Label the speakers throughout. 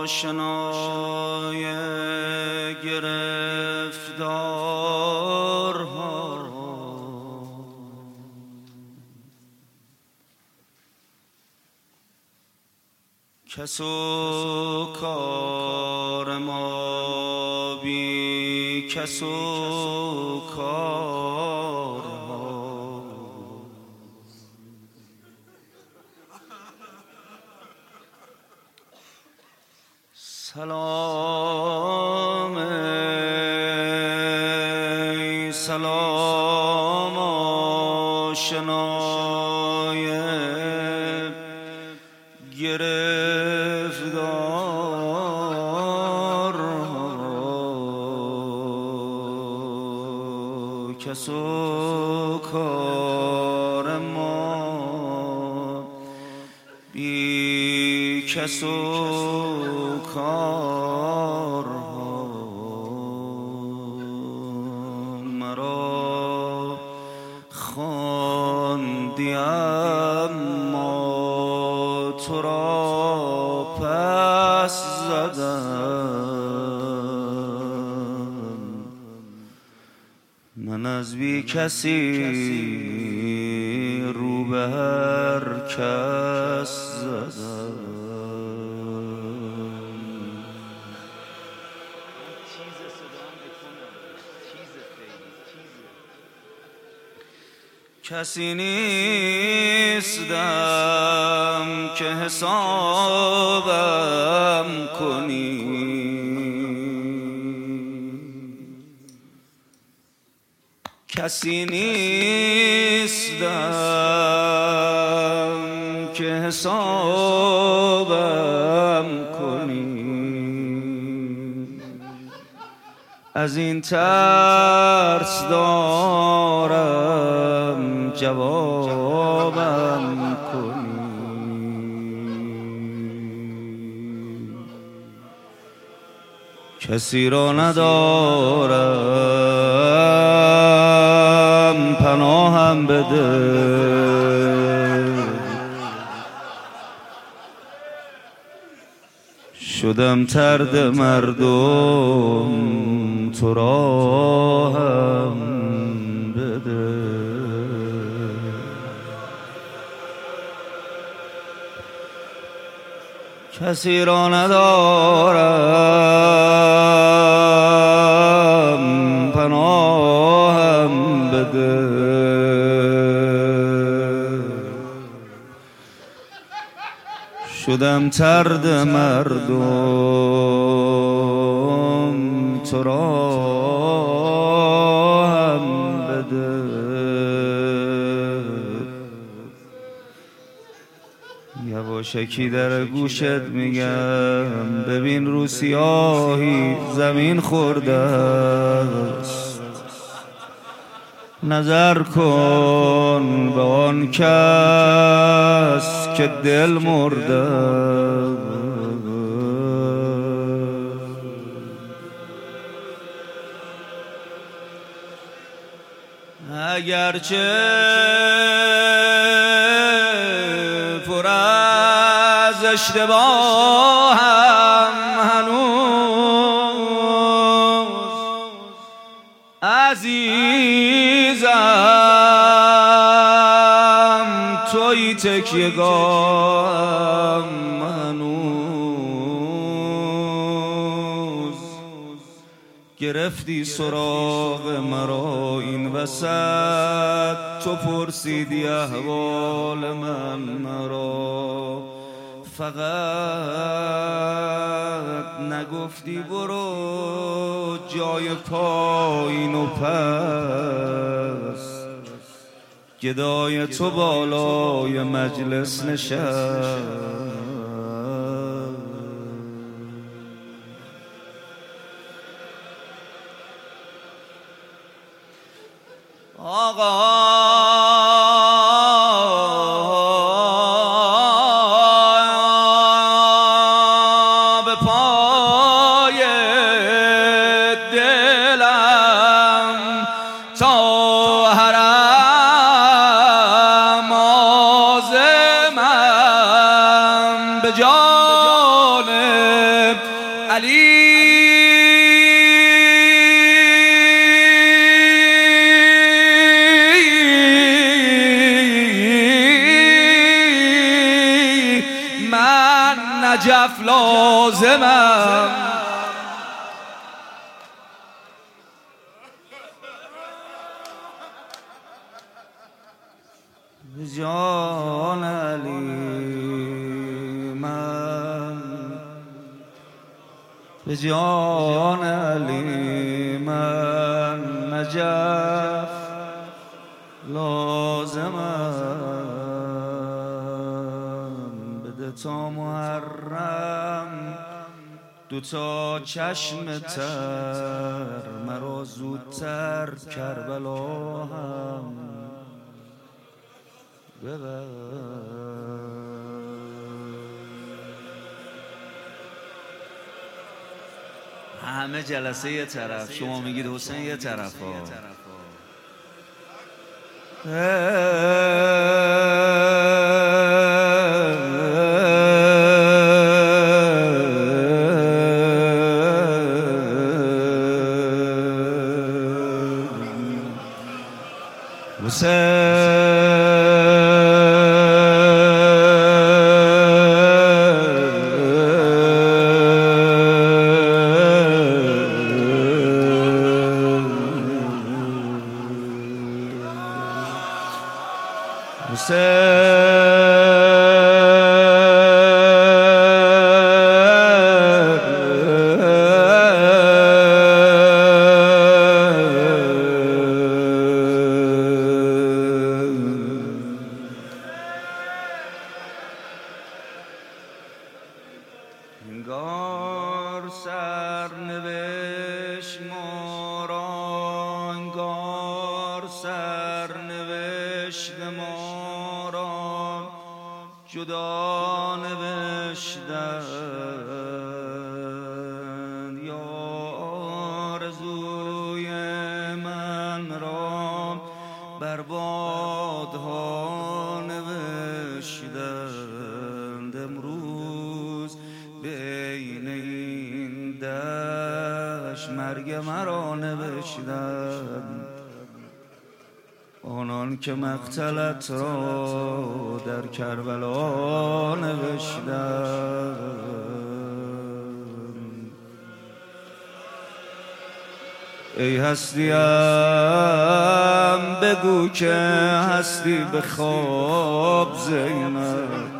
Speaker 1: آشنای گرفتارها، کس و کار ما بی کس و کارها، سلام ای سلام آشنای گرفتارها، کس و کار ما بی کس و کارها، مرا خواندی اما تو را پس زدم، من از بی کسی رو به هر کس زدم. کسی نیستم که حسابم کنی، کسی نیستم که حسابم کنی، از این ترس دارم جوابم کنی. کسی را ندارم پناهم بده، شدم طرد مردم تو را هم بده. کسی را ندارم پناهم بده، شدم طرد مردم تو را هم بده. یواشکی در گوشت میگم ببین رو سیاهی زمین خورده است، نظر کن به آن کس که دل مرده. اگرچه پر از اشتباهم هنوز عزیزم توی تکیه‌گاهم هنوز. گرفتی سراغ مرا این وسط، تو پرسیدی احوال من مرا، فقط نگفتی برو جای پایین و پس. گدای تو بالای مجلس نشست، آقا به پای دلم تا حرم عازمم، به جان علی من نجف لازمم جان علی من به جان علی من نجف لازمم بده تا محرم دوتا چشم تر مرا زودتر کربلا هم ببر همه جلسه یه طرف شما میگید حسین یه طرف ها انگار سرنوشت ما را انگار سرنوشت ما را جدا نوشتند یا آرزوی من را بر بادها نوشتند امروز بین این دشت مرگ مرا نوشتند آنان که مقتلت را در کربلا نوشتند ای هستیم بگو که هستی به خواب زینب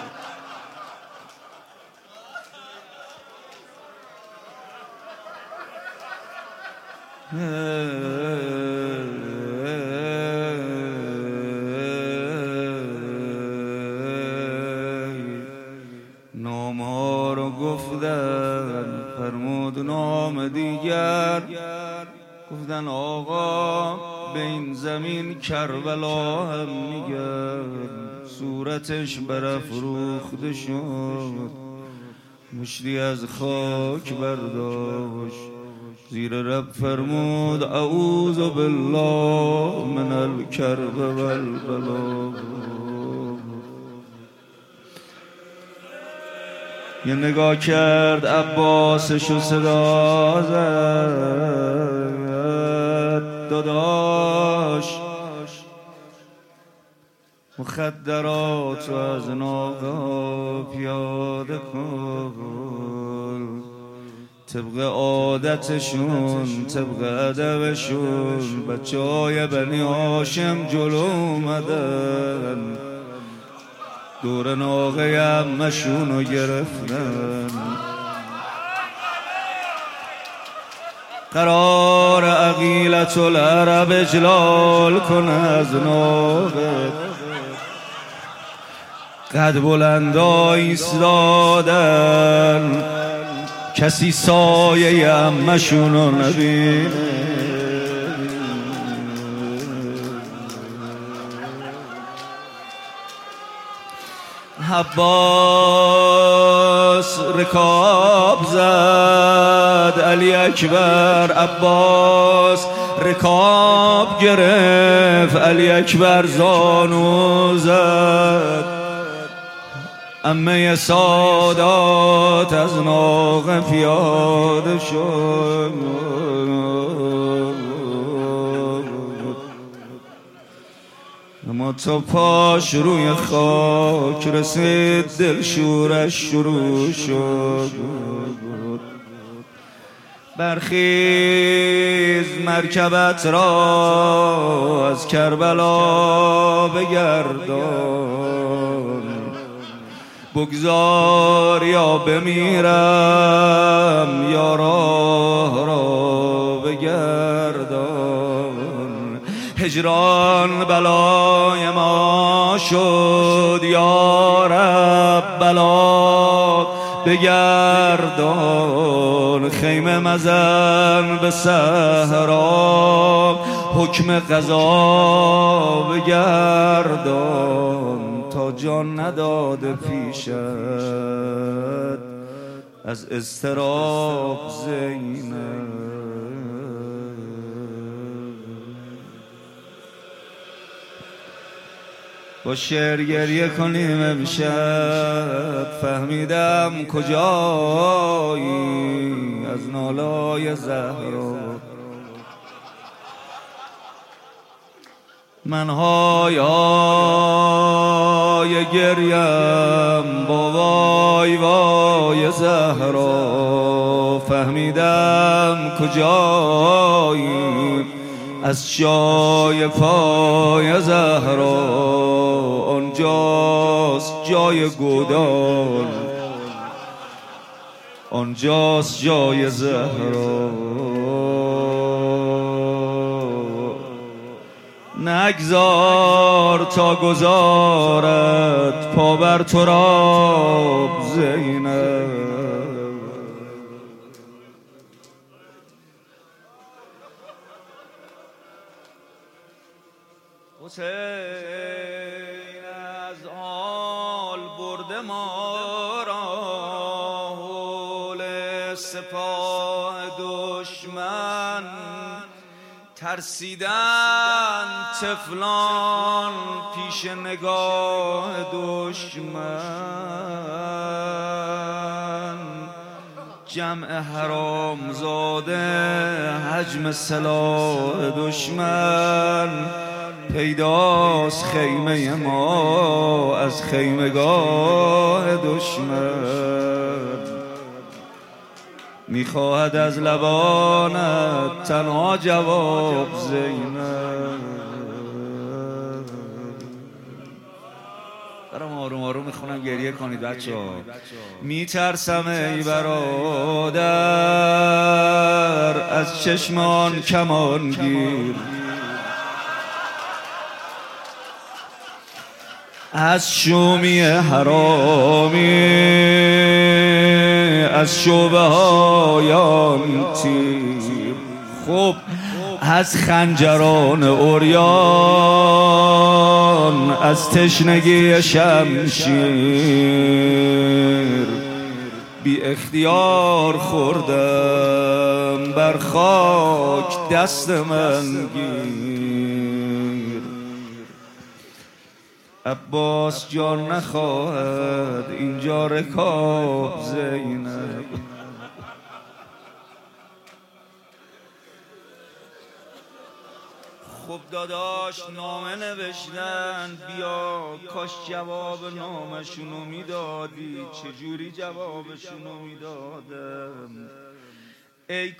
Speaker 1: نام ها رو گفتن فرمود نام دیگر گفتن آقا به این زمین کربلا هم میگن صورتش برافروخته شد مشتی از خاک برداشت زیر رب فرمود اعوذ بالله من الکرب والبلا یه نگاه کرد عباسشو صدا زد داداش مخدراتو از ناقا پیاده کن طبق عادتشون طبق ادبشون بچه های بنی هاشم جلو اومدن دور ناقه عمشونو گرفتن قرار عقیلت العرب اجلال کن از ناقه قد بلندا ایستادن کسی سایه عمشونو نبینه عباس رکاب زد علی اکبر عباس رکاب گرفت علی اکبر زانو زد عمه سادات از ناقه پیاده شد، اما تا پاش روی خاک رسید دل شورش شروع شد. برخیز مرکبت را از کربلا بگردان، بگذار یا بمیرم یا راه را بگردان. هجران بلای ما شد یا رب بلا بگردان. خیمه مزن به صحرا حکم قضا بگردان. تا جان نداده پیشت از اضطراب زینب. با شعر گریه کنیم امشب، فهمیدم کجایی از نالای زهرا. من های گریم با وای وای زهرا، فهمیدم کجایی از جای پای زهرا. آنجاست جای گودال، آنجاست جای زهرا. نگذار تا گذارد پا بر تراب زینب. حسین از آل برده ما را، حول سپاه دشمن ترسیدن طفلان پیش نگاه دشمن. جمع حرام زاده حجم سلاح دشمن، پیداست خیمه ما از خیمگاه دشمن. میخواهد از لبانت تنها جواب زینب. برام آروم آروم میخونم گریه کنید بچه ها. میترسم ای برادر از چشمان کمان گیر، از شومی حرامی، از شعبه هایان تیر. خب از خنجران عریان، از تشنگی شمشیر. بی اختیار خوردم بر خاک دست من گیر. عباس جان نخواهد اینجا رکاب زینب. خب داداش نامه نوشتن، بیا کاش جواب نامشونو میدادی. چجوری جوابشونو میدادم؟ ای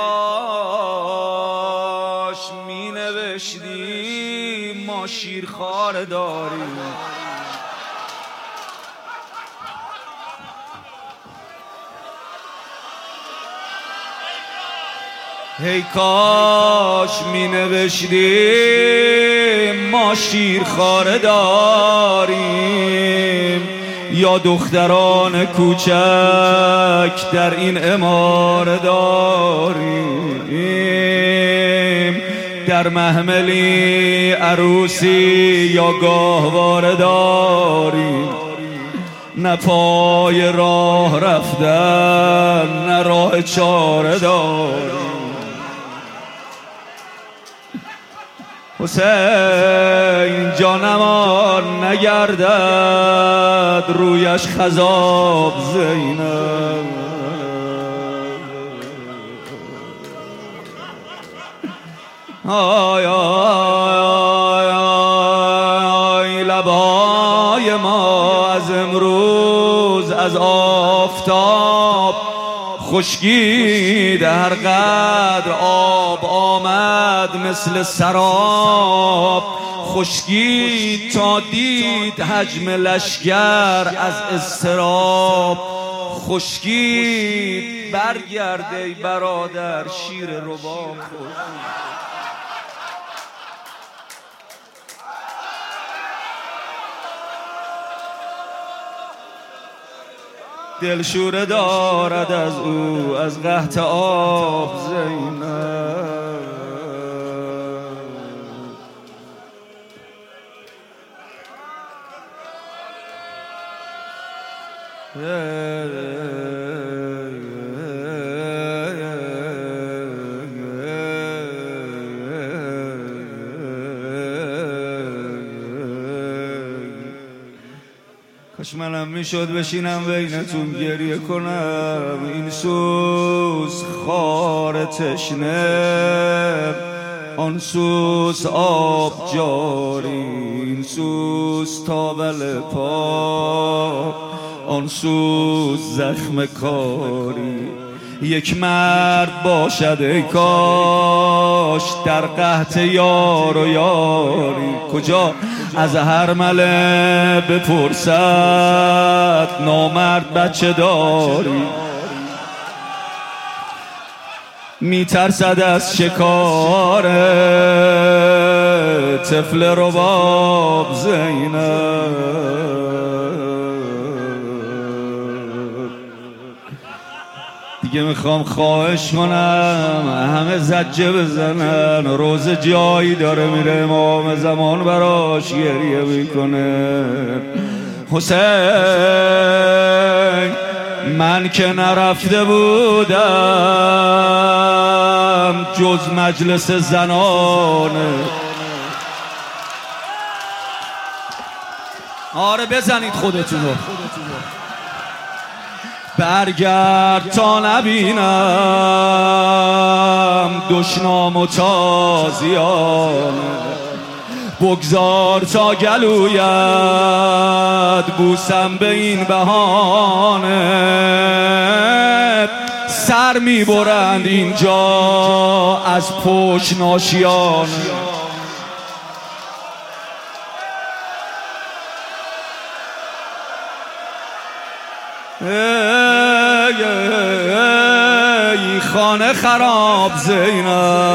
Speaker 1: کاش می نوشتی ما شیرخواره داریم. ای کاش می نوشتی ما شیرخواره داریم، یا دختران کوچک در این عماره داریم. در محملی عروسی یا گاهواره داریم. نه پای راه رفتن نه راه چاره داریم. حسین جانمان نگردد رویش خضاب زینب. آی آی آی لبای ما از امروز از آفتاب خشکید، هر قدر آب آمد مثل سراب خشکید، تا دید حجم لشگر از اضطراب خشکید. برگرد ای برادر شیر رباب دلشوره دارد از او از قحط آب زینب. کاش منم میشد بشینم بینتون گریه کنم، این سوز خار تشنه آن سوز آب جاری، این سوز تاول پا آن سوز زخم کاری. یک مرد باشد ای کاش در قحط یار و یاری، کجا از هر مله بپرسد نامرد بچه داری. میترسد از شکار طفل رباب زینب. دیگه میخوام خواهش کنم همه زجه بزنن، روز جایی داره میره امام زمان براش گریه میکنه. حسین من که نرفته بودم جز مجلس زنانه. آره بزنید خودتونو، برگرد تا نبینم دشنام و تازیانه، بگذار تا گلویت بوسم به این بهانه. سر میبرند اینجا از پشت ناشیانه، ای خانه خراب زینب،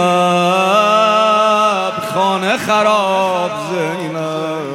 Speaker 1: خانه خراب زینب.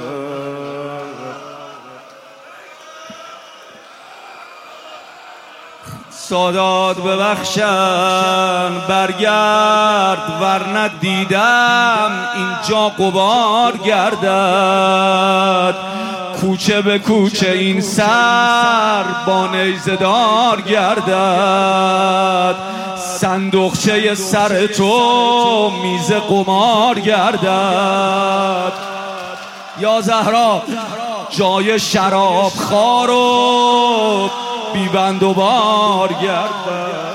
Speaker 1: سادات ببخشن برگرد ورنه دیدم اینجا غبار گردد، کوچه به کوچه این سر با نیزه دار گردد، صندوقچه سر تو میز قمار گردد. یا زهرا جای شراب خوار و بیبند و بار گردد.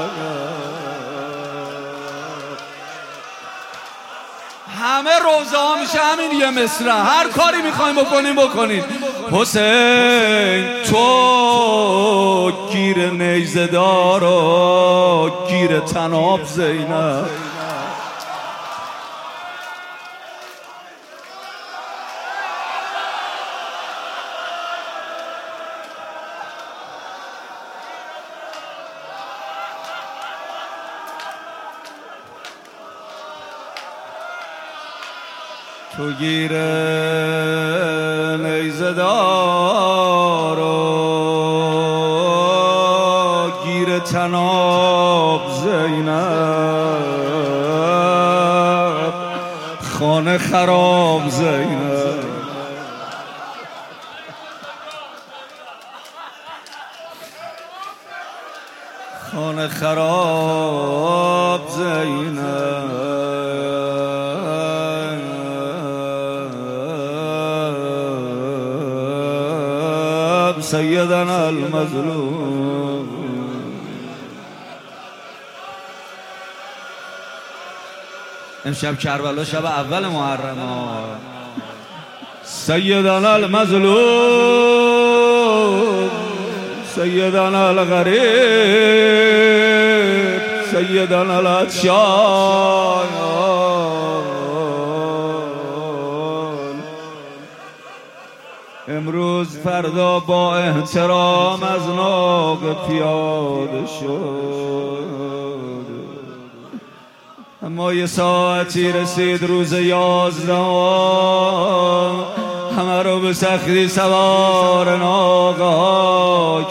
Speaker 1: همه روزه ها میشه همین یه مصرع، هر کاری میخوایم بکنین. حسین تو گیر نیزه دار و گیر طناب زینب. تو گیر نیزه دار و گیر طناب زینب، خانه خراب زینب. خانه خراب زینب. سیدنا المظلوم. امشب کربلا شب اول محرم سیدنا المظلوم، سیدنا الغریب، سیدنا العطشان. امروز فردا با احترام از ناقه پیاده شد، اما یه ساعتی رسید روز 11 همه رو به سختی سوار ناقه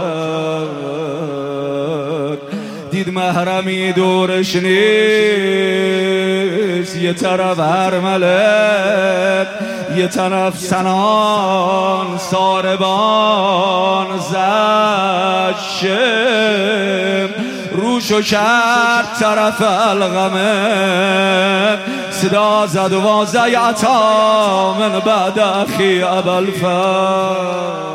Speaker 1: کرد. دید محرمی دورش نیست، یه طرف هرمله، یه طرف سنان ساربان زد شم، روشو کرد طرف الغمه، صدا زد و زیعتا من بعد اخی ابوالفضل.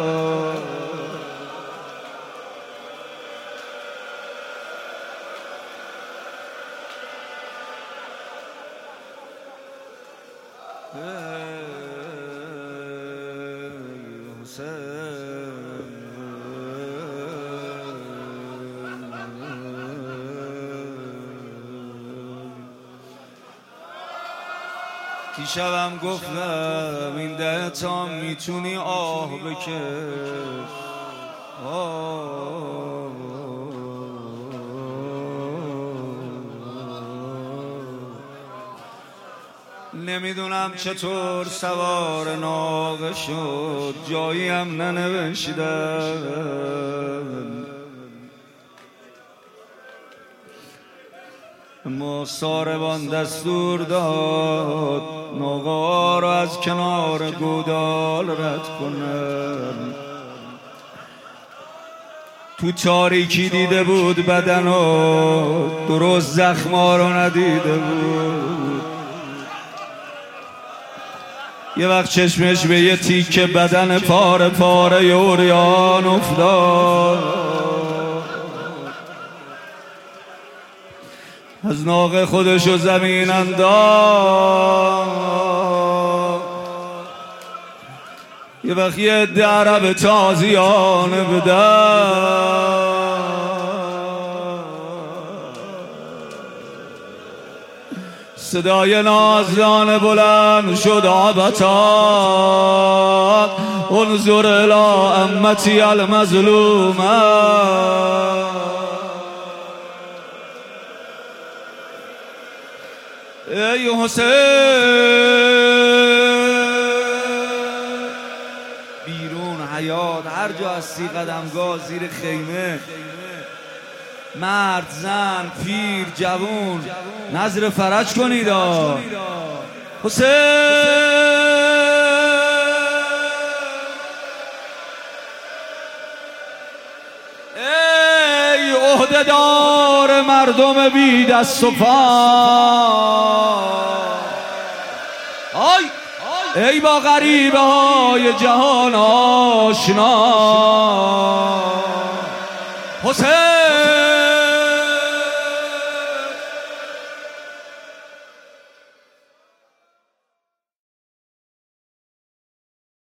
Speaker 1: دیشبم گفتم این ده تا میتونی آه بکش، نمیدونم چطور سوار ناقه شد، جایی هم ننوشیدم، اما ساربان دستور داد ناقه رو از کنار گودال رد کنن. تو تاریکی دیده بود بدنو، درست زخما رو ندیده بود. یه وقت چشمش به یه تیکه بدن پاره پاره عریان افتاد. از ناقه خودشو زمین انداخت. یه وقت یه عده عرب تازیانه بدن، صدای نازدانه بلند شد آبتا انظر الی امتی المظلومه. ای حسین، بیرون حیات هر جا هستی قدمگاه زیر خیمه، مرد زن پیر جوون نظر فرج کنید. حسین ای عهده‌دار مردم بی دست و پا، ای با غریبه های جهان آشنا، حسین